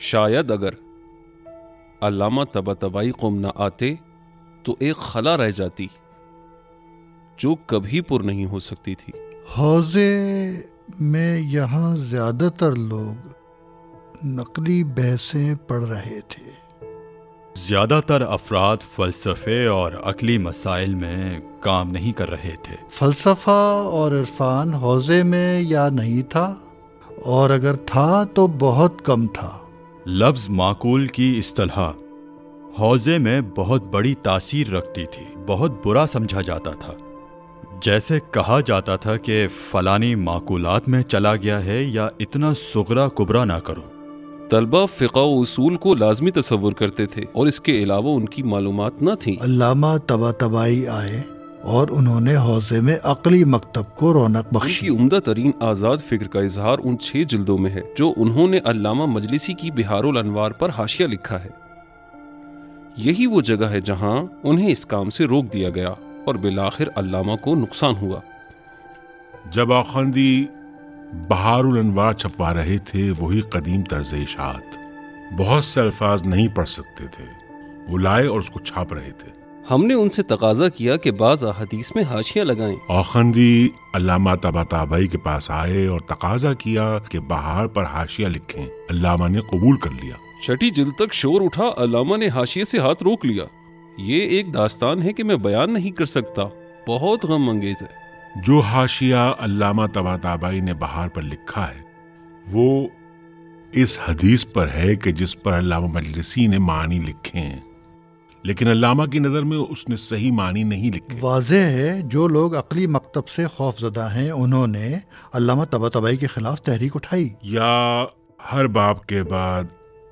شاید اگر علامہ طباطبائی قوم نہ آتے تو ایک خلا رہ جاتی جو کبھی پر نہیں ہو سکتی تھی۔ حوزے میں یہاں زیادہ تر لوگ نقلی بحثیں پڑھ رہے تھے۔ زیادہ تر افراد فلسفے اور عقلی مسائل میں کام نہیں کر رہے تھے۔ فلسفہ اور عرفان حوزے میں یا نہیں تھا، اور اگر تھا تو بہت کم تھا۔ لفظ معقول کی اصطلاح حوزے میں بہت بڑی تاثیر رکھتی تھی، بہت برا سمجھا جاتا تھا۔ جیسے کہا جاتا تھا کہ فلانی معقولات میں چلا گیا ہے یا اتنا صغرا کبرا نہ کرو۔ طلبہ فقہ و اصول کو لازمی تصور کرتے تھے اور اس کے علاوہ ان کی معلومات نہ تھیں۔ علامہ طباطبائی آئے اور انہوں نے حوزے میں عقلی مکتب کو رونق بخشی۔ ان کی عمدہ ترین آزاد فکر کا اظہار ان 6 جلدوں میں ہے جو انہوں نے علامہ مجلسی کی بہار الانوار پر حاشیہ لکھا ہے۔ یہی وہ جگہ ہے جہاں انہیں اس کام سے روک دیا گیا اور بالآخر علامہ کو نقصان ہوا۔ جب آخوندی بہار الانوار چھپوا رہے تھے وہی قدیم طرز اشاعت، بہت سے الفاظ نہیں پڑھ سکتے تھے، وہ لائے اور اس کو چھاپ رہے تھے۔ ہم نے ان سے تقاضا کیا کہ بعض احادیث میں حاشیہ لگائیں۔ آخوندی علامہ طباطبائی کے پاس آئے اور تقاضا کیا کہ بہار پر حاشیہ لکھیں۔ علامہ نے قبول کر لیا۔ 6 جلد تک شور اٹھا، علامہ نے حاشیے سے ہاتھ روک لیا۔ یہ ایک داستان ہے کہ میں بیان نہیں کر سکتا، بہت غم انگیز ہے۔ جو حاشیہ علامہ طباطبائی نے بہار پر لکھا ہے وہ اس حدیث پر ہے کہ جس پر علامہ مجلسی نے معنی لکھے ہیں، لیکن علامہ کی نظر میں اس نے صحیح معنی نہیں لکھے۔ واضح ہے جو لوگ عقلی مکتب سے خوف زدہ ہیں انہوں نے علامہ طباطبائی کے خلاف تحریک اٹھائی۔ یا ہر باب کے بعد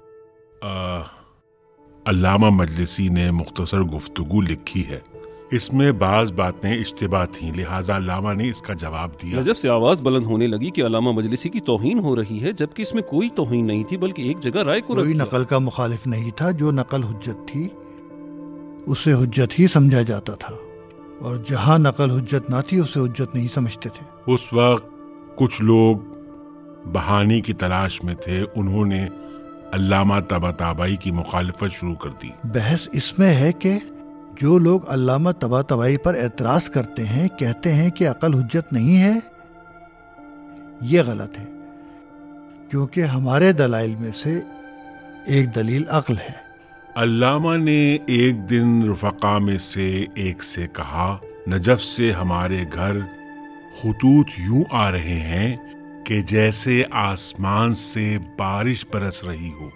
علامہ مجلسی نے مختصر گفتگو لکھی ہے، اس میں بعض باتیں اشتباہ تھیں، لہٰذا علامہ نے اس کا جواب دیا۔ نجف سے آواز بلند ہونے لگی کہ علامہ مجلسی کی توہین ہو رہی ہے، جبکہ اس میں کوئی توہین نہیں تھی بلکہ ایک جگہ رائے کو رکھ کوئی دیا۔ نقل کا مخالف نہیں تھا، جو نقل حجت تھی اسے حجت ہی سمجھا جاتا تھا، اور جہاں نقل حجت نہ تھی اسے حجت نہیں سمجھتے تھے۔ اس وقت کچھ لوگ بہانے کی تلاش میں تھے، انہوں نے علامہ طباطبائی کی مخالفت شروع کر دی۔ بحث اس میں ہے کہ جو لوگ علامہ طباطبائی پر اعتراض کرتے ہیں، کہتے ہیں کہ عقل حجت نہیں ہے، یہ غلط ہے، کیونکہ ہمارے دلائل میں سے ایک دلیل عقل ہے۔ علامہ نے ایک دن رفقا میں سے ایک سے کہا، نجف سے ہمارے گھر خطوط یوں آ رہے ہیں کہ جیسے آسمان سے بارش برس رہی ہو۔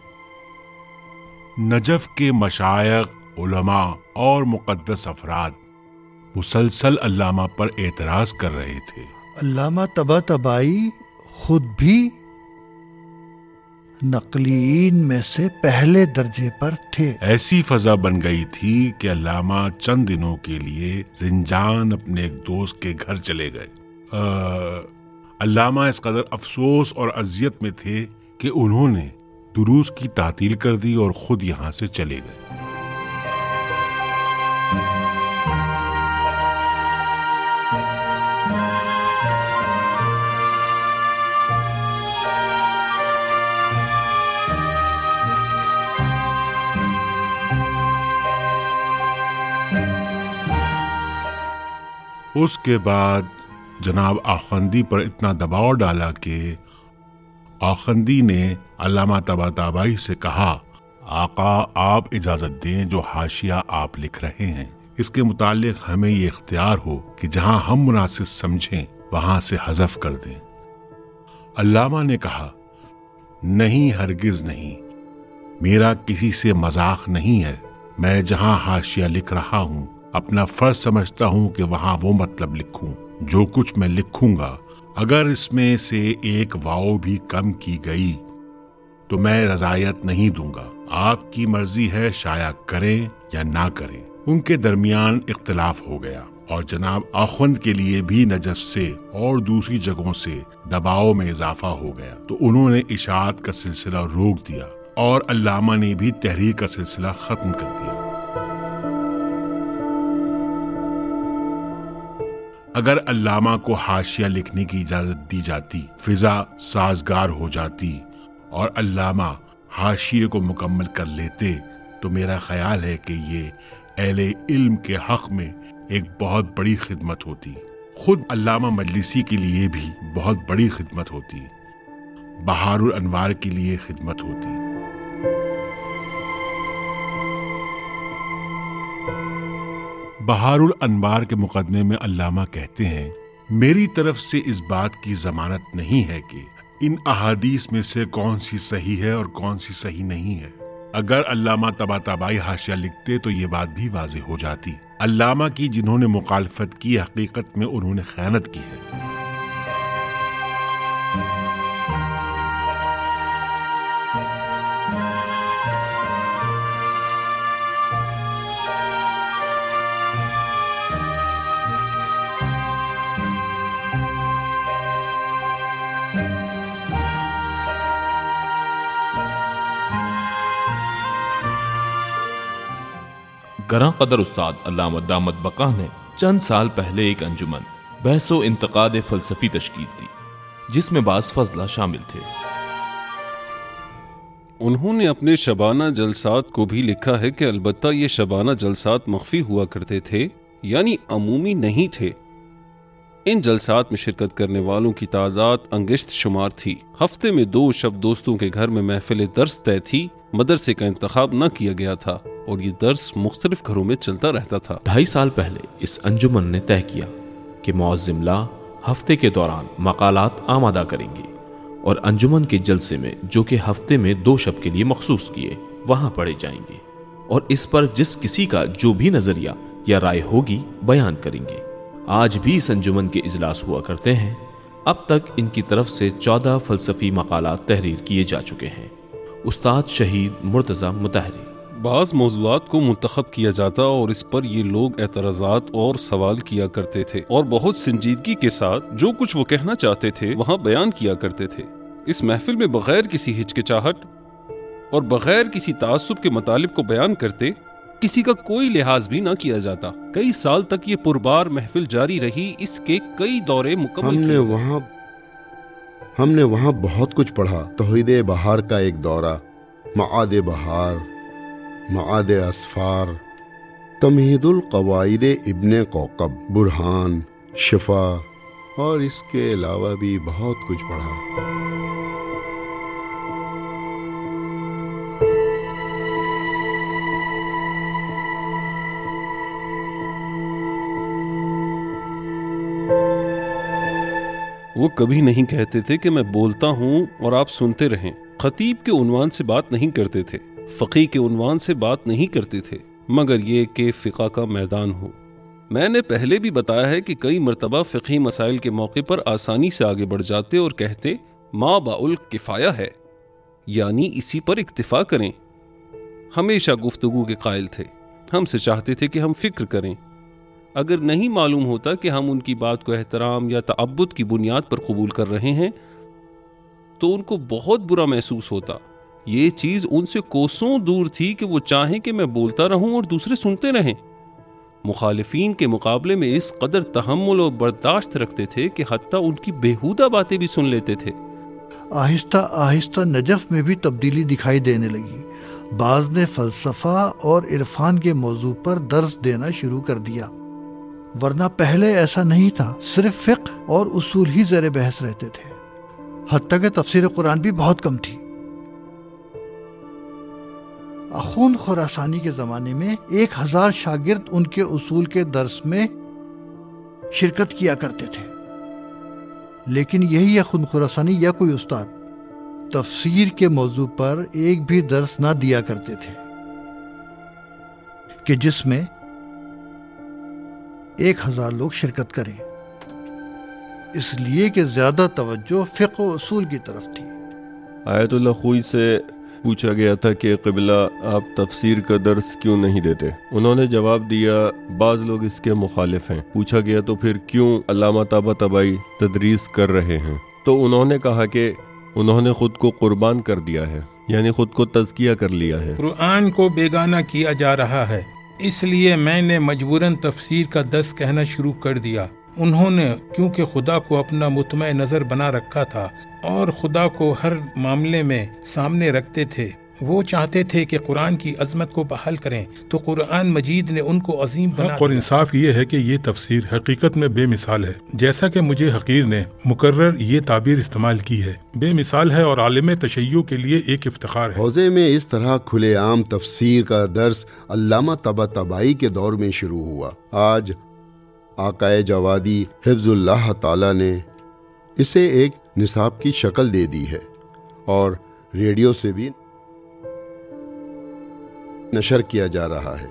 نجف کے مشائخ، علماء اور مقدس افراد مسلسل علامہ پر اعتراض کر رہے تھے۔ علامہ طباطبائی خود بھی نقلیین میں سے پہلے درجے پر تھے۔ ایسی فضا بن گئی تھی کہ علامہ چند دنوں کے لیے زنجان اپنے ایک دوست کے گھر چلے گئے۔ علامہ اس قدر افسوس اور اذیت میں تھے کہ انہوں نے دروس کی تعطیل کر دی اور خود یہاں سے چلے گئے۔ اس کے بعد جناب آخوندی پر اتنا دباؤ ڈالا کہ آخوندی نے علامہ طباطبائی سے کہا، آقا آپ اجازت دیں جو حاشیہ آپ لکھ رہے ہیں اس کے متعلق ہمیں یہ اختیار ہو کہ جہاں ہم مناسب سمجھیں وہاں سے حذف کر دیں۔ علامہ نے کہا، نہیں، ہرگز نہیں، میرا کسی سے مذاق نہیں ہے، میں جہاں حاشیہ لکھ رہا ہوں اپنا فرض سمجھتا ہوں کہ وہاں وہ مطلب لکھوں جو کچھ میں لکھوں گا، اگر اس میں سے ایک واو بھی کم کی گئی تو میں رضایت نہیں دوں گا، آپ کی مرضی ہے شائع کریں یا نہ کریں۔ ان کے درمیان اختلاف ہو گیا اور جناب آخوند کے لیے بھی نجف سے اور دوسری جگہوں سے دباؤ میں اضافہ ہو گیا، تو انہوں نے اشاعت کا سلسلہ روک دیا اور علامہ نے بھی تحریر کا سلسلہ ختم کر دیا۔ اگر علامہ کو حاشیہ لکھنے کی اجازت دی جاتی، فضا سازگار ہو جاتی اور علامہ हाशिए को मुकम्मल कर लेते तो मेरा ख्याल है कि ये अहले इल्म के हक में एक बहुत बड़ी खिदमत होती। खुद अल्लामा मजलिसी के लिए भी बहुत बड़ी खिदमत होती, बहारुल अनवार के लिए खिदमत होती। बहारुल अनवार के मुकदमे में अल्लामा कहते हैं, मेरी तरफ से इस बात की जमानत नहीं है कि इन अहादीस में से कौन सी सही है और कौन सी सही नहीं है। अगर अल्लामा तबाताबाई हाशिया लिखते तो ये बात भी वाज़ेह हो जाती। अल्लामा की जिन्होंने मुखालफत की, हकीकत में उन्होंने खयानत की है। गरां कदर उस्ताद अल्लामा दामद बका ने चंद साल पहले एक अंजुमन बहसो इंतकाद फलसफी तश्कील दी, जिसमें बाज़ फजला शामिल थे। उन्होंने अपने शबाना जलसात को भी लिखा है कि अलबत्ता ये शबाना जलसात मख्फी हुआ करते थे, यानी अमूमी नहीं थे। इन जलसात में शिरकत करने वालों की तादाद अंगिश्त शुमार थी। हफ्ते में 2 शब दोस्तों के घर में महफिल दर्स तय थी। मदरसे का इंतखाब न किया गया था और ये दर्स मुख्तलिफ घरों में चलता रहता था। 2.5 साल पहले इस अंजुमन ने तय किया कि मुअज्जिम हफ्ते के दौरान मकालात आमादा करेंगे और अंजुमन के जलसे में, जो कि हफ्ते में 2 शब के लिए मखसूस किए, वहां पढ़े जाएंगे और इस पर जिस किसी का जो भी नजरिया या राय होगी बयान करेंगे। आज भी इस अंजुमन के इजलास हुआ करते हैं। अब तक इनकी तरफ से 14 फलसफी मकालात तहरीर किए जा चुके हैं। उस्ताद शहीद मुर्तज़ा मुतहरी। बाज़ मौज़ूआत को मुंतखब किया जाता और इस पर ये लोग एतराज़ात और सवाल किया करते थे और बहुत संजीदगी के साथ जो कुछ वो कहना चाहते थे वहाँ बयान किया करते थे। इस महफिल में बगैर किसी हिचकिचाहट और बगैर किसी तासुब के मतालिब को बयान करते, किसी का कोई लिहाज भी ना किया जाता। कई साल तक ये पुरबार महफिल जारी रही। इसके कई दौरे मुकम्मल हमने वहाँ बहुत कुछ पढ़ा। तौहीद बहार का एक दौरा, मआद बहार, मआद असफार, तमहीदुल कवाइद इब्ने कौकब, बुरहान, शिफा और इसके अलावा भी बहुत कुछ पढ़ा। वो कभी नहीं कहते थे कि मैं बोलता हूँ और आप सुनते रहें। खतीब के उन्वान से बात नहीं करते थे, फ़क़ीह के उन्वान से बात नहीं करते थे, मगर ये कि फ़िक़ा का मैदान हो। मैंने पहले भी बताया है कि कई मरतबा फ़िक़ही मसाइल के मौके पर आसानी से आगे बढ़ जाते और कहते मा बाउल किफ़ाया है, यानी इसी पर इक्तिफ़ा करें। हमेशा गुफ्तगू के कायल थे। हमसे चाहते थे कि हम फ़िक्र करें। अगर नहीं मालूम होता कि हम उनकी बात को एहतराम या तअब्बुद की बुनियाद पर कबूल कर रहे हैं तो उनको बहुत बुरा महसूस होता। ये चीज़ उनसे कोसों दूर थी कि वो चाहें कि मैं बोलता रहूं और दूसरे सुनते रहें। मुखालिफीन के मुकाबले में इस कदर तहम्मुल और बर्दाश्त रखते थे कि हत्ता उनकी बेहुदा बातें भी सुन लेते थे। आहिस्ता आहिस्ता नजफ में भी तब्दीली दिखाई देने लगी। बाज़ ने फ़लसफ़ा और इरफान के मौजू पर दर्स देना शुरू कर दिया, वरना पहले ऐसा नहीं था। सिर्फ फ़िक़्ह और उसूल ही ज़ेर बहस रहते थे। हत्ता कि तफ़सीर कुरान भी बहुत कम थी। अख़ून खुरासानी के ज़माने में 1000 शागिर्द उनके उसूल के दर्स में शिरकत किया करते थे, लेकिन यही अख़ून खुरासानी या कोई उस्ताद तफ़सीर के मौजू पर एक भी दर्स ना दिया करते थे कि जिसमें 1000 लोग शिरकत करें, इसलिए कि ज़्यादा तवज्जो फ़िक़्ह व उसूल की तरफ थी। आयतुल्लाह खुई से पूछा गया था कि क़िबला आप तफसीर का दर्स क्यों नहीं देते। उन्होंने जवाब दिया, बाज़ लोग इसके मुखालिफ हैं। पूछा गया तो फिर क्यों अल्लामा ताबाताबाई तदरीस कर रहे हैं, तो उन्होंने कहा कि उन्होंने खुद को कुर्बान कर दिया है, यानी खुद को तज़किया कर लिया है। कुरान को बेगाना किया जा रहा है, इसलिए मैंने मजबूरन तफसीर का दर्स कहना शुरू कर दिया। उन्होंने क्योंकि खुदा को अपना मुतमई नज़र बना रखा था और खुदा को हर मामले में सामने रखते थे, وہ چاہتے تھے کہ قرآن کی عظمت کو بحال کریں تو قرآن مجید نے ان کو عظیم بنا حق اور انصاف یہ ہے کہ یہ تفسیر حقیقت میں بے مثال ہے، جیسا کہ مجھے حقیر نے مکرر یہ تعبیر استعمال کی ہے، بے مثال ہے اور عالم تشیع کے لیے ایک افتخار ہے۔ حوزے میں اس طرح کھلے عام تفسیر کا درس علامہ طباطبائی کے دور میں شروع ہوا۔ آج آقائے جوادی حفظ اللہ تعالی نے اسے ایک نصاب کی شکل دے دی ہے اور ریڈیو سے بھی نشر کیا جا رہا ہے۔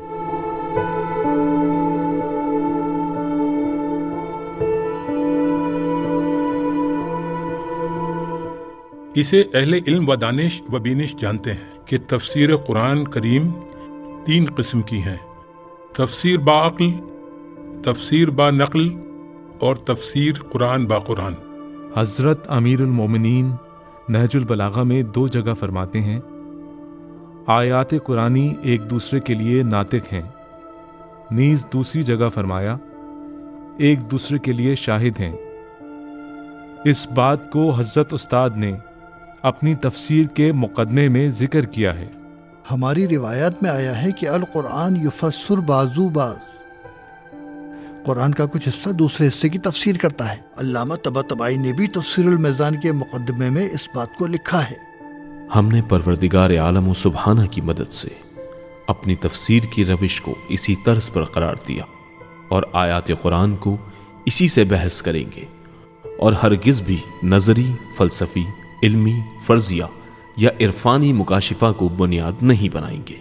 اسے اہل علم و دانش و بینش جانتے ہیں کہ تفسیر قرآن کریم 3 قسم کی ہیں: تفسیر با عقل، تفسیر با نقل اور تفسیر قرآن با قرآن۔ حضرت امیر المومنین نہج البلاغہ میں 2 جگہ فرماتے ہیں، آیات قرآنی ایک دوسرے کے لیے ناطق ہیں، نیز دوسری جگہ فرمایا ایک دوسرے کے لیے شاہد ہیں۔ اس بات کو حضرت استاد نے اپنی تفسیر کے مقدمے میں ذکر کیا ہے۔ ہماری روایات میں آیا ہے کہ القرآن یفسر بعضو بعض، قرآن کا کچھ حصہ دوسرے حصے کی تفسیر کرتا ہے۔ علامہ طباطبائی نے بھی تفسیر المیزان کے مقدمے میں اس بات کو لکھا ہے۔ ہم نے پروردگار عالم و سبحانہ کی مدد سے اپنی تفسیر کی روش کو اسی طرز پر قرار دیا اور آیات قرآن کو اسی سے بحث کریں گے اور ہرگز بھی نظری، فلسفی، علمی، فرضیہ یا عرفانی مکاشفہ کو بنیاد نہیں بنائیں گے۔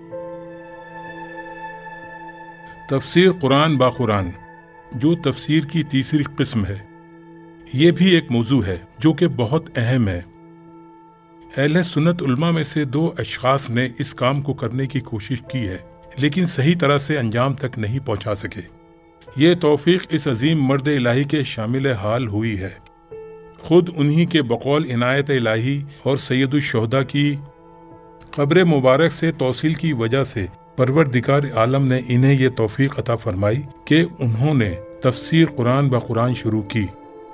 تفسیر قرآن با قرآن، جو تفسیر کی تیسری قسم ہے، یہ بھی ایک موضوع ہے جو کہ بہت اہم ہے۔ اہل سنت علماء میں سے 2 اشخاص نے اس کام کو کرنے کی کوشش کی ہے، لیکن صحیح طرح سے انجام تک نہیں پہنچا سکے۔ یہ توفیق اس عظیم مرد الہی کے شامل حال ہوئی ہے۔ خود انہی کے بقول عنایت الہی اور سید الشہداء کی قبر مبارک سے توصیل کی وجہ سے پروردگار عالم نے انہیں یہ توفیق عطا فرمائی کہ انہوں نے تفسیر قرآن با قرآن شروع کی۔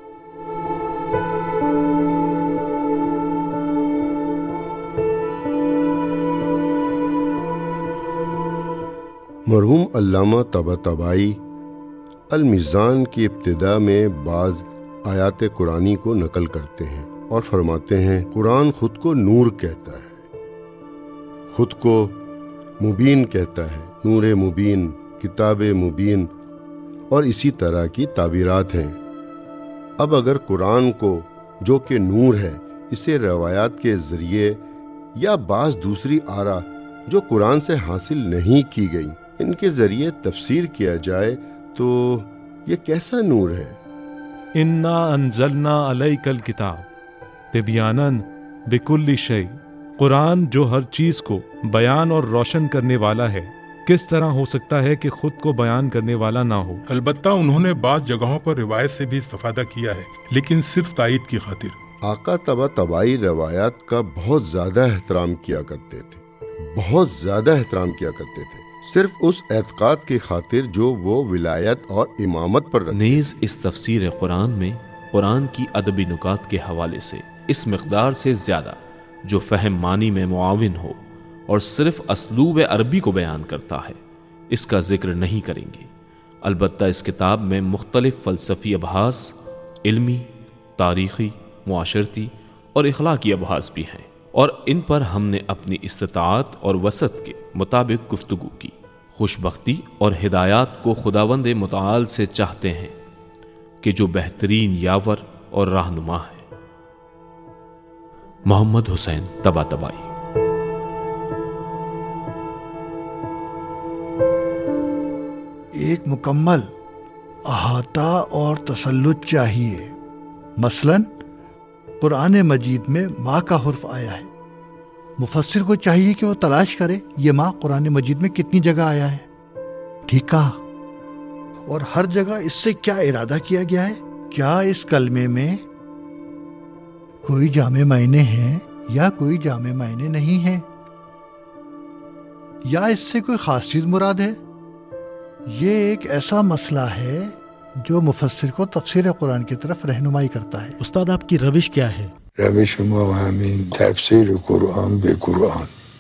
مرحوم علامہ طباطبائی المیزان کی ابتدا میں بعض آیات قرآنی کو نقل کرتے ہیں اور فرماتے ہیں قرآن خود کو نور کہتا ہے، خود کو مبین کہتا ہے، نور مبین، کتاب مبین اور اسی طرح کی تعبیرات ہیں۔ اب اگر قرآن کو جو کہ نور ہے اسے روایات کے ذریعے یا بعض دوسری آرا جو قرآن سے حاصل نہیں کی گئی ان کے ذریعے تفسیر کیا جائے تو یہ کیسا نور ہے؟ انا انزلنا علیک الکتاب تبیانا بکل شیء، قرآن جو ہر چیز کو بیان اور روشن کرنے والا ہے، کس طرح ہو سکتا ہے کہ خود کو بیان کرنے والا نہ ہو؟ البتہ انہوں نے بعض جگہوں پر روایت سے بھی استفادہ کیا ہے، لیکن صرف تائید کی خاطر۔ آقا طباطبائی روایات کا بہت زیادہ احترام کیا کرتے تھے، بہت زیادہ احترام کیا کرتے تھے، صرف اس اعتقاد کی خاطر جو وہ ولایت اور امامت پر رکھتے۔ نیز اس تفسیر قرآن میں قرآن کی ادبی نکات کے حوالے سے اس مقدار سے زیادہ جو فہم معنی میں معاون ہو اور صرف اسلوب عربی کو بیان کرتا ہے اس کا ذکر نہیں کریں گے۔ البتہ اس کتاب میں مختلف فلسفی ابحاث، علمی، تاریخی، معاشرتی اور اخلاقی ابحاث بھی ہیں، اور ان پر ہم نے اپنی استطاعت اور وسعت کے مطابق گفتگو کی۔ خوش بختی اور ہدایات کو خداوند متعال سے چاہتے ہیں کہ جو بہترین یاور اور رہنما ہے۔ محمد حسین طباطبائی۔ ایک مکمل احاطہ اور تسلط چاہیے۔ مثلاً قرآن مجید میں ماں کا حرف آیا ہے، مفسر کو چاہیے کہ وہ تلاش کرے یہ ماں قرآن مجید میں کتنی جگہ آیا ہے۔ ٹھیک کہا؟ اور ہر جگہ اس سے کیا ارادہ کیا گیا ہے؟ کیا اس کلمے میں کوئی جامع معنی ہیں یا کوئی جامع معنی نہیں ہیں، یا اس سے کوئی خاص چیز مراد ہے؟ یہ ایک ایسا مسئلہ ہے جو مفسر کو تفسیر قرآن کی طرف رہنمائی کرتا ہے۔ استاد آپ کی روش کیا ہے؟ روش ما همین تفسیر قرآن به قرآن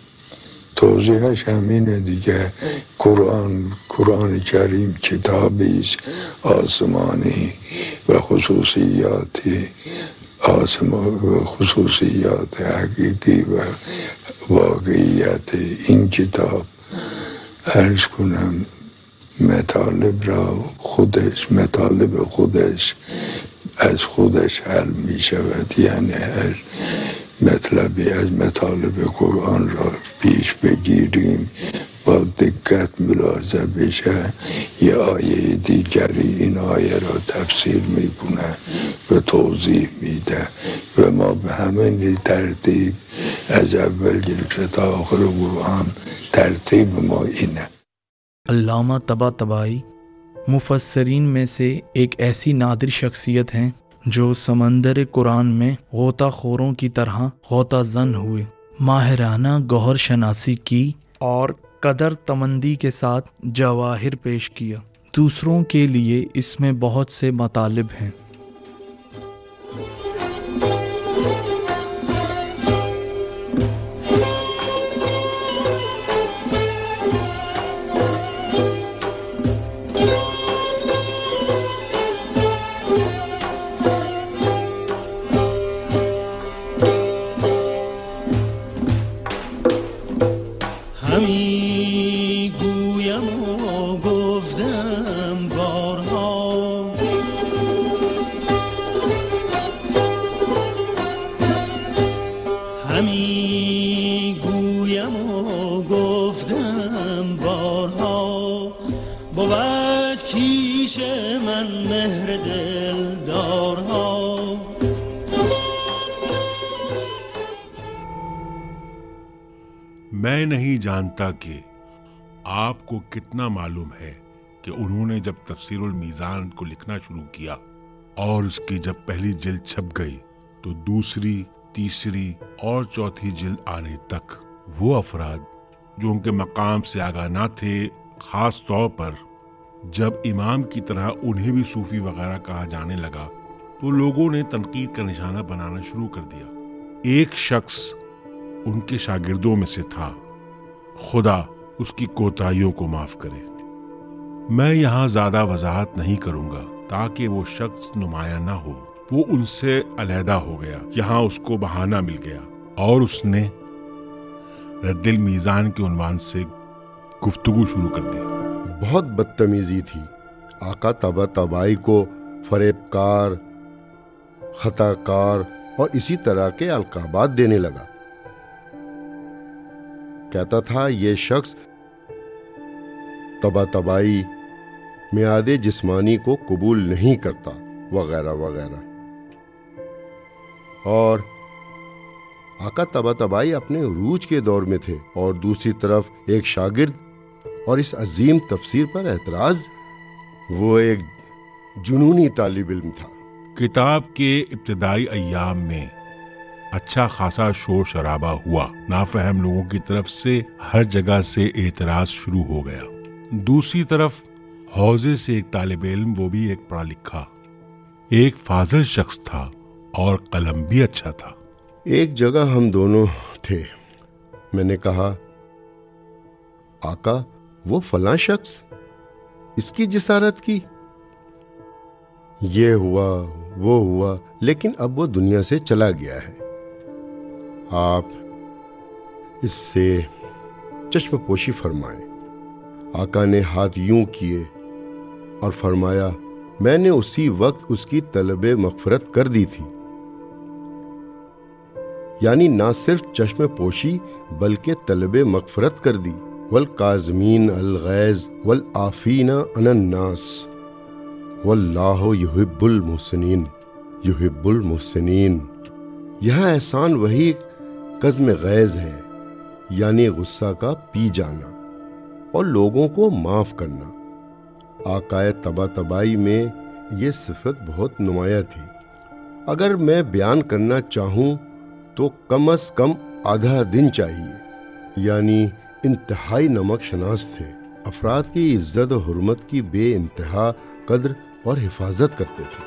توضیحش همینه دیگه. قرآن کریم کتابی است آسمانی و خصوصیاتی و خصوصیات حقیقی و واقعیت این کتاب عرض کنم مطالب خودش از خودش حل می شود. یعنی هر مطلبی از مطالب قرآن را پیش بگیریم با دقت ملاحظه بشه، یه آیه دیگری این آیه را تفسیر میکنه و توضیح میده و ما به همین ترتیب از اول گرفته تا آخر قرآن ترتیب ما اینه. علامہ طباطبائی مفسرین میں سے ایک ایسی نادر شخصیت ہیں جو سمندر قرآن میں غوطہ خوروں کی طرح غوطہ زن ہوئے، ماہرانہ گوہر شناسی کی اور قدر تمندی کے ساتھ جواہر پیش کیا۔ دوسروں کے لیے اس میں بہت سے مطالب ہیں۔ میں نہیں جانتا کہ آپ کو کتنا معلوم ہے کہ انہوں نے جب تفسیر المیزان کو لکھنا شروع کیا اور اس کی جب پہلی جلد چھپ گئی تو دوسری، تیسری اور چوتھی جلد آنے تک وہ افراد جو ان کے مقام سے آگاہ نہ تھے، خاص طور پر جب امام کی طرح انہیں بھی صوفی وغیرہ کہا جانے لگا تو لوگوں نے تنقید کا نشانہ بنانا شروع کر دیا۔ ایک شخص ان کے شاگردوں میں سے تھا، خدا اس کی کوتاہیوں کو معاف کرے۔ میں یہاں زیادہ وضاحت نہیں کروں گا تاکہ وہ شخص نمایاں نہ ہو۔ وہ ان سے علیحدہ ہو گیا، یہاں اس کو بہانہ مل گیا اور اس نے رد المیزان کے عنوان سے گفتگو شروع کر دی۔ بہت بدتمیزی تھی۔ آقا طباطبائی کو فریب کار، خطا کار اور اسی طرح کے القابات دینے لگا۔ کہتا تھا یہ شخص طباطبائی میعاد جسمانی کو قبول نہیں کرتا وغیرہ وغیرہ۔ اور آقا طباطبائی اپنے عروج کے دور میں تھے اور دوسری طرف ایک شاگرد اور اس عظیم تفسیر پر اعتراض۔ وہ ایک جنونی طالب علم تھا۔ کتاب کے ابتدائی ایام میں اچھا خاصا شور شرابہ ہوا، نافہم لوگوں کی طرف سے ہر جگہ سے اعتراض شروع ہو گیا۔ دوسری طرف حوزے سے ایک طالب علم، وہ بھی ایک پڑھا لکھا، ایک فاضل شخص تھا اور قلم بھی اچھا تھا۔ ایک جگہ ہم دونوں تھے۔ میں نے کہا آقا وہ فلاں شخص، اس کی جسارت کی، یہ ہوا وہ ہوا، لیکن اب وہ دنیا سے چلا گیا ہے۔ آپ اس سے چشم پوشی فرمائیں۔ آقا نے ہاتھ یوں کیے اور فرمایا میں نے اسی وقت اس کی طلب مغفرت کر دی تھی۔ یعنی نہ صرف چشم پوشی بلکہ طلب مغفرت کر دی۔ والکاظمین الغیظ والعافین عن الناس واللہ یحب المحسنین۔ یحب المحسنین، یہاں احسان وہی کظم غیظ ہے، یعنی غصہ کا پی جانا اور لوگوں کو معاف کرنا۔ آقا طباطبائی میں یہ صفت بہت نمایاں تھی۔ اگر میں بیان کرنا چاہوں تو کم از کم آدھا دن چاہیے۔ یعنی انتہائی نمک شناس تھے، افراد کی عزت و حرمت کی بے انتہا قدر اور حفاظت کرتے تھے۔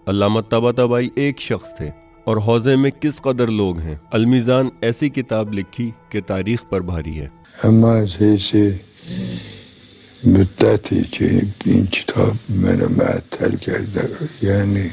علامہ طباطبائی ایک شخص تھے اور حوزے میں کس قدر لوگ ہیں۔ المیزان ایسی کتاب لکھی کہ تاریخ پر بھاری ہے۔ اما از حیث مدتی که این کتاب منو معطل کرده، یعنی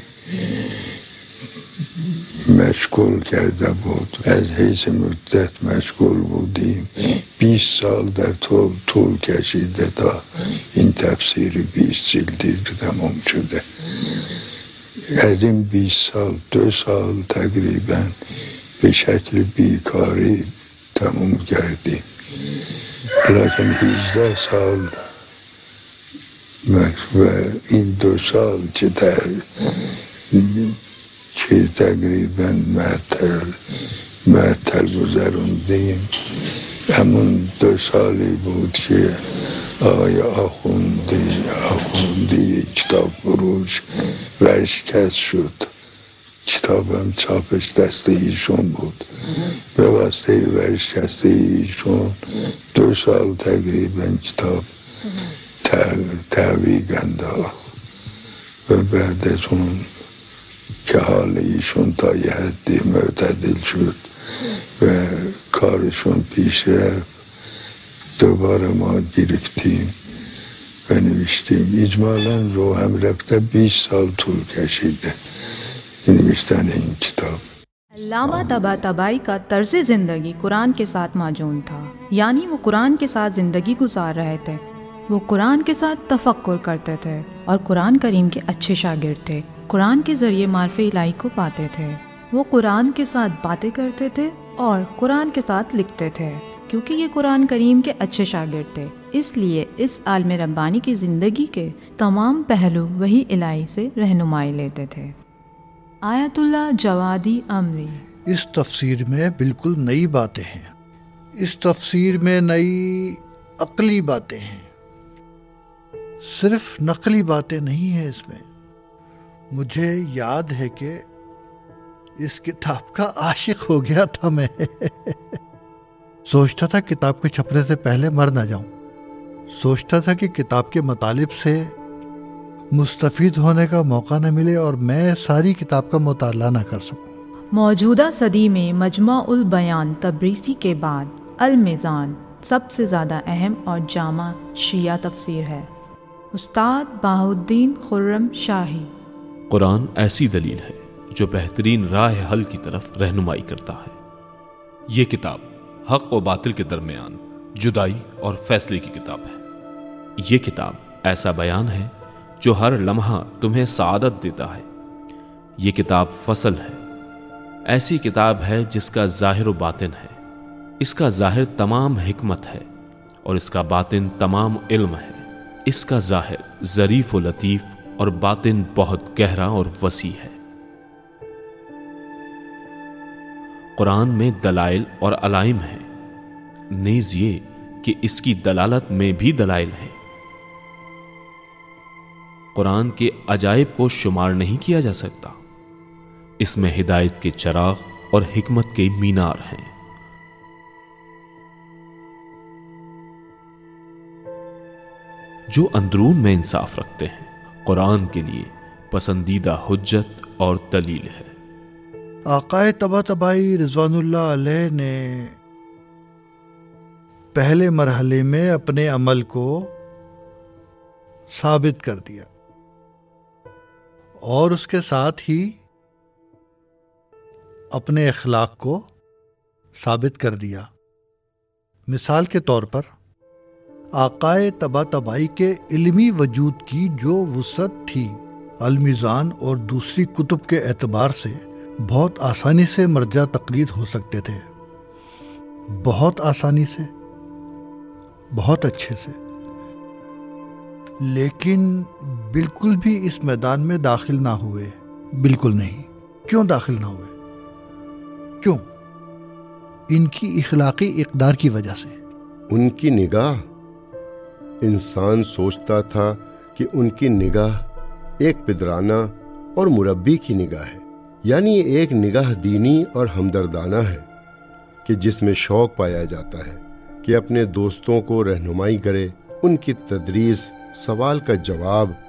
مشغول کرده بود، از حیث مدت مشغول بودیم. 20 سال در طول کشیده تا این تفسیر 20 جلدی تمام شده. از این 20 سال 2 سال تقریبا به شکل بیکاری تمام کردیم، لیکن 18 سال و این 2 سال که تقریبا معطل گذروندیم، همون 2 سالی بود که آقای آخوندی کتاب فروش ورشکست شد. کتابم چاپش دست ایشون بود. به واسطه ورشکست ایشون 2 سال تقریبا کتاب تعویق انداخت و بعد از اون که حال ایشون تا یه حدی معتدل شد و کارشون پیش رفت، دوباره ما گرفتیم و نوشتیم. اجمالا رو هم رفته 20 سال طول کشیده نوشتن این کتاب. علامہ طباطبائی کا طرز زندگی قرآن کے ساتھ معجون تھا، یعنی وہ قرآن کے ساتھ زندگی گزار رہے تھے۔ وہ قرآن کے ساتھ تفکر کرتے تھے اور قرآن کریم کے اچھے شاگرد تھے۔ قرآن کے ذریعے معرفت الہی کو پاتے تھے۔ وہ قرآن کے ساتھ باتیں کرتے تھے اور قرآن کے ساتھ لکھتے تھے۔ کیونکہ یہ قرآن کریم کے اچھے شاگرد تھے، اس لیے اس عالم ربانی کی زندگی کے تمام پہلو وحی الہی سے رہنمائی لیتے تھے۔ آیت اللہ جوادی امری، اس تفسیر میں بالکل نئی باتیں ہیں، اس تفسیر میں نئی عقلی باتیں ہیں، صرف نقلی باتیں نہیں ہیں اس میں۔ مجھے یاد ہے کہ اس کتاب کا عاشق ہو گیا تھا میں سوچتا تھا کتاب کے چھپنے سے پہلے مر نہ جاؤں، سوچتا تھا کہ کتاب کے مطالب سے مستفید ہونے کا موقع نہ ملے اور میں ساری کتاب کا مطالعہ نہ کر سکوں۔ موجودہ صدی میں مجمع البیان تبریسی کے بعد المیزان سب سے زیادہ اہم اور جامع شیعہ تفسیر ہے۔ استاد بہاؤالدین خرم شاہی۔ قرآن ایسی دلیل ہے جو بہترین راہ حل کی طرف رہنمائی کرتا ہے۔ یہ کتاب حق و باطل کے درمیان جدائی اور فیصلے کی کتاب ہے۔ یہ کتاب ایسا بیان ہے جو ہر لمحہ تمہیں سعادت دیتا ہے۔ یہ کتاب فصل ہے، ایسی کتاب ہے جس کا ظاہر و باطن ہے۔ اس کا ظاہر تمام حکمت ہے اور اس کا باطن تمام علم ہے۔ اس کا ظاہر ظریف و لطیف اور باطن بہت گہرا اور وسیع ہے۔ قرآن میں دلائل اور علائم ہیں، نیز یہ کہ اس کی دلالت میں بھی دلائل ہیں۔ قرآن کے عجائب کو شمار نہیں کیا جا سکتا۔ اس میں ہدایت کے چراغ اور حکمت کے مینار ہیں۔ جو اندرون میں انصاف رکھتے ہیں، قرآن کے لیے پسندیدہ حجت اور دلیل ہے۔ آقائے طباطبائی رضوان اللہ علیہ نے پہلے مرحلے میں اپنے عمل کو ثابت کر دیا اور اس کے ساتھ ہی اپنے اخلاق کو ثابت کر دیا۔ مثال کے طور پر آقائے طباطبائی کے علمی وجود کی جو وسعت تھی، المیزان اور دوسری کتب کے اعتبار سے بہت آسانی سے مرجع تقلید ہو سکتے تھے، بہت آسانی سے، بہت اچھے سے، لیکن بالکل بھی اس میدان میں داخل نہ ہوئے، بالکل نہیں۔ کیوں داخل نہ ہوئے؟ کیوں؟ ان کی اخلاقی اقدار کی وجہ سے۔ ان کی نگاہ، انسان سوچتا تھا کہ ان کی نگاہ ایک پدرانہ اور مربی کی نگاہ ہے، یعنی ایک نگاہ دینی اور ہمدردانہ ہے کہ جس میں شوق پایا جاتا ہے کہ اپنے دوستوں کو رہنمائی کرے، ان کی تدریس، سوال کا جواب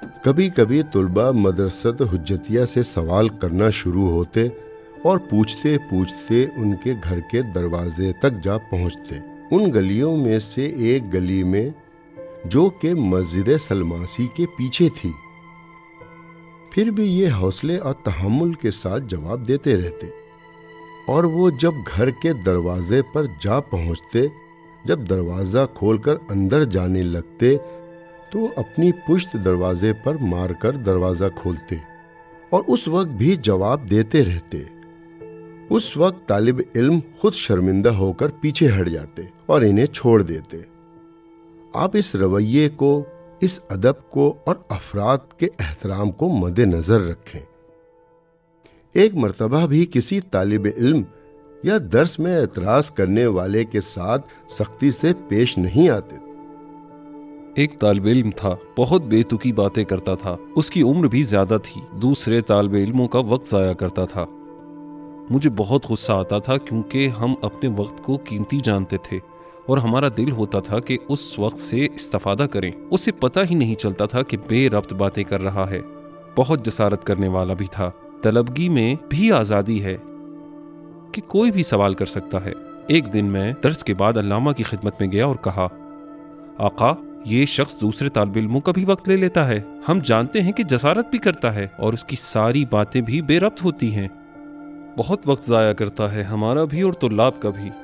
کبھی کبھی طلبہ مدرسۃ حجتیہ سے سوال کرنا شروع ہوتے اور پوچھتے پوچھتے ان کے گھر کے دروازے تک جا پہنچتے، ان گلیوں میں سے ایک گلی میں جو کہ مسجد سلماسی کے پیچھے تھی۔ پھر بھی یہ حوصلے اور تحمل کے ساتھ جواب دیتے رہتے، اور وہ جب گھر کے دروازے پر جا پہنچتے، جب دروازہ کھول کر اندر جانے لگتے تو اپنی پشت دروازے پر مار کر دروازہ کھولتے اور اس وقت بھی جواب دیتے رہتے۔ اس وقت طالب علم خود شرمندہ ہو کر پیچھے ہٹ جاتے اور انہیں چھوڑ دیتے۔ آپ اس رویے کو، اس ادب کو اور افراد کے احترام کو مد نظر رکھیں۔ ایک مرتبہ بھی کسی طالب علم یا درس میں اعتراض کرنے والے کے ساتھ سختی سے پیش نہیں آتے۔ ایک طالب علم تھا، بہت بے تکی باتیں کرتا تھا، اس کی عمر بھی زیادہ تھی، دوسرے طالب علموں کا وقت ضائع کرتا تھا۔ مجھے بہت غصہ آتا تھا کیونکہ ہم اپنے وقت کو قیمتی جانتے تھے اور ہمارا دل ہوتا تھا کہ اس وقت سے استفادہ کریں۔ اسے پتہ ہی نہیں چلتا تھا کہ بے ربط باتیں کر رہا ہے۔ بہت جسارت کرنے والا بھی تھا۔ طلبگی میں بھی آزادی ہے کہ کوئی بھی سوال کر سکتا ہے۔ ایک دن میں درس کے بعد علامہ کی خدمت میں گیا اور کہا، آقا، یہ شخص دوسرے طالب علموں کا بھی وقت لے لیتا ہے۔ ہم جانتے ہیں کہ جسارت بھی کرتا ہے اور اس کی ساری باتیں بھی بے ربط ہوتی ہیں۔ بہت وقت ضائع کرتا ہے، ہمارا بھی اور طلاب کا بھی۔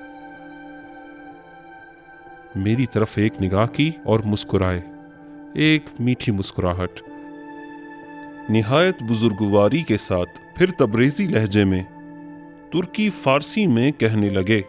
میری طرف ایک نگاہ کی اور مسکرائے، ایک میٹھی مسکراہٹ، نہایت بزرگواری کے ساتھ۔ پھر تبریزی لہجے میں، ترکی فارسی میں کہنے لگے،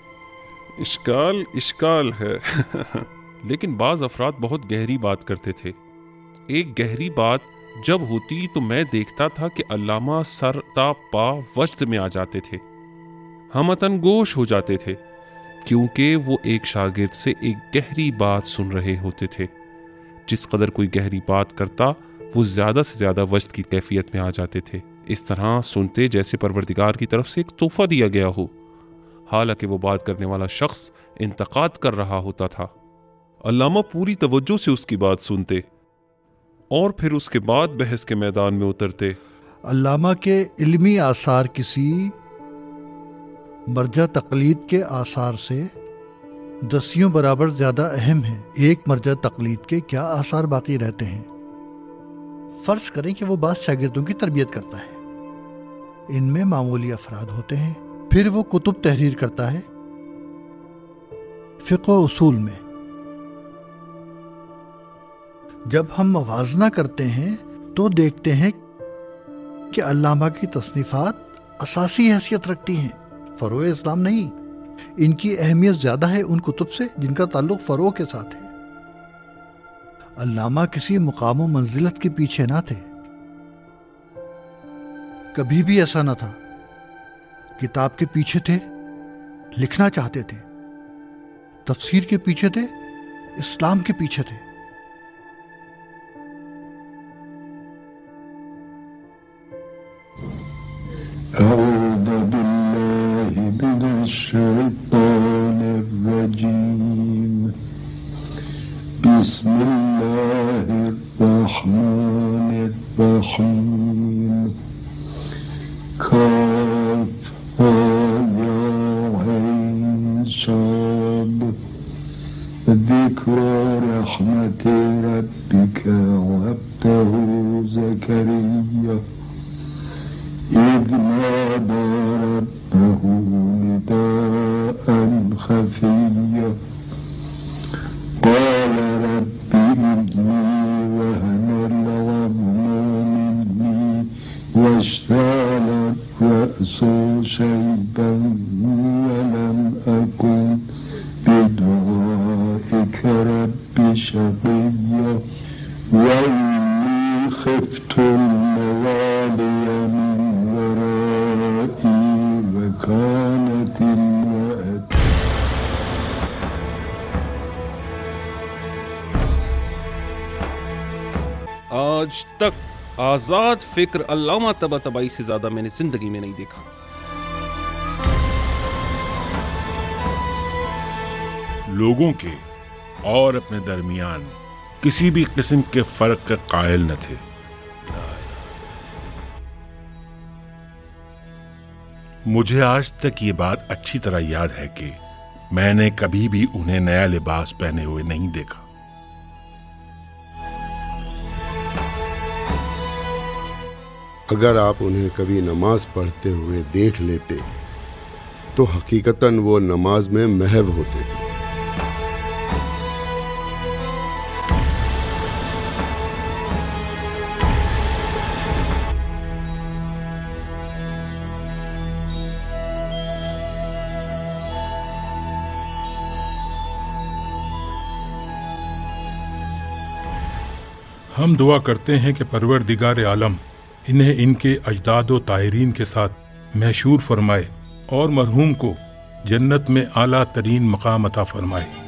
اشکال ہے۔ لیکن بعض افراد بہت گہری بات کرتے تھے۔ ایک گہری بات جب ہوتی تو میں دیکھتا تھا کہ علامہ سر تا پا وجد میں آ جاتے تھے، ہم اتنگوش ہو جاتے تھے، کیونکہ وہ ایک شاگرد سے ایک گہری بات سن رہے ہوتے تھے۔ جس قدر کوئی گہری بات کرتا، وہ زیادہ سے زیادہ وجد کی کیفیت میں آ جاتے تھے۔ اس طرح سنتے جیسے پروردگار کی طرف سے ایک تحفہ دیا گیا ہو، حالانکہ وہ بات کرنے والا شخص انتقاد کر رہا ہوتا تھا۔ علامہ پوری توجہ سے اس کی بات سنتے اور پھر اس کے بعد بحث کے میدان میں اترتے۔ علامہ کے علمی آثار کسی مرجع تقلید کے آثار سے 10 برابر زیادہ اہم ہیں۔ ایک مرجع تقلید کے کیا آثار باقی رہتے ہیں؟ فرض کریں کہ وہ بعض شاگردوں کی تربیت کرتا ہے، ان میں معمولی افراد ہوتے ہیں، پھر وہ کتب تحریر کرتا ہے فقہ و اصول میں۔ جب ہم موازنہ کرتے ہیں تو دیکھتے ہیں کہ علامہ کی تصنیفات اساسی حیثیت رکھتی ہیں، فروع اسلام نہیں۔ ان کی اہمیت زیادہ ہے ان کتب سے جن کا تعلق فروع کے ساتھ ہے۔ علامہ کسی مقام و منزلت کے پیچھے نہ تھے، کبھی بھی ایسا نہ تھا۔ کتاب کے پیچھے تھے، لکھنا چاہتے تھے، تفسیر کے پیچھے تھے، اسلام کے پیچھے تھے۔ أعوذ بالله من الشيطان الرجيم بسم الله الرحمن الرحيم كاف يا عين صاد ذكر رحمة ربك وعبده زكريا إذ نادى ربه نداء خفيا قال رب إني وهن العظم مني واشتعل الرأس شيبا ولم أكن بدعائك رب شقيا وإني خفت الموالي من ورائي وكانت امرأتي آج تک آزاد فکر علامہ طباطبائی سے زیادہ میں نے زندگی میں نہیں دیکھا۔ لوگوں کے اور اپنے درمیان किसी भी किस्म के फर्क के कायल न थे। मुझे आज तक ये बात अच्छी तरह याद है कि मैंने कभी भी उन्हें नया लिबास पहने हुए नहीं देखा। अगर आप उन्हें कभी नमाज पढ़ते हुए देख लेते तो हकीकतन वो नमाज में महव होते थे। हम दुआ करते हैं कि परवरदिगार आलम इन्हें इनके अजदाद व ताहिरीन के साथ महशूर फरमाए और मरहूम को जन्नत में आला तरीन मकाम अता फरमाए।